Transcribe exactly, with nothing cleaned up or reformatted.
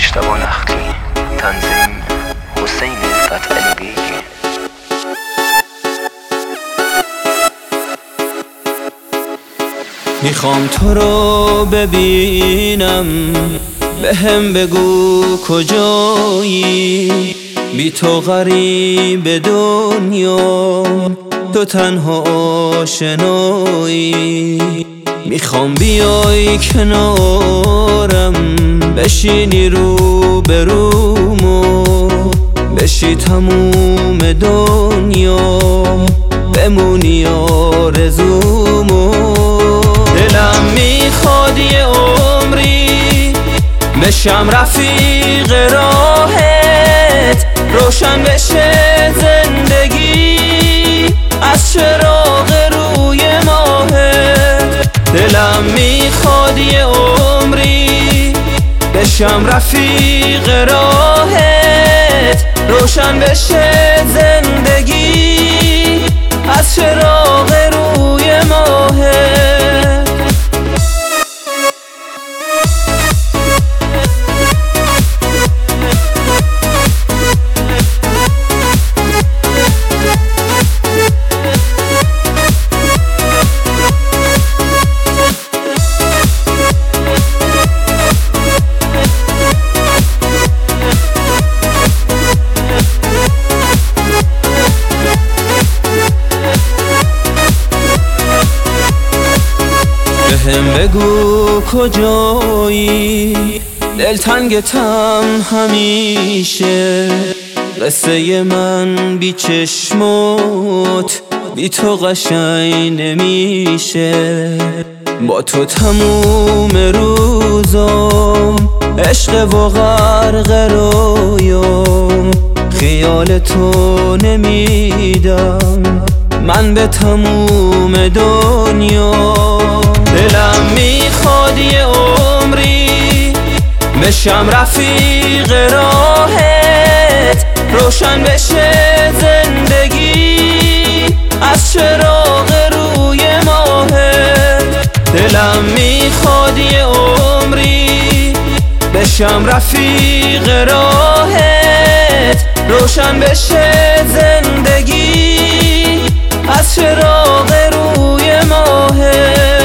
مجتبی نخلی، تنظیم حسین فتحعلی بیگی. میخوام تو رو ببینم، بهم بگو کجایی، بی تو غریب دنیا، تو تنها آشنایی. میخوام بیای کنارم، بشینی رو برومو، بشی تموم دنیا، بمونی آرزومو. دلم میخواد یه عمری بشم رفیق راهت، روشن بشه زندگی از چراغ روی ماهت. دلم میخواد یه عمری بشم رفیق راهت، روشن بشه زندگی از چراغ روی ماهت. بهم بگو کجایی، دلتنگتم همیشه، قصه من بی چشمات بی تو قشنگ نمیشه. با تو تموم روزام عشق و غرق رویام، خیال تو نمیدم من به تموم دنیا. دلم میخواد یه عمری بشم رفیق راهت، روشن بشه زندگی از چراغ روی ماهت. دلم میخواد یه عمری بشم رفیق راهت، روشن بشه زندگی از چراغ روی ماهت.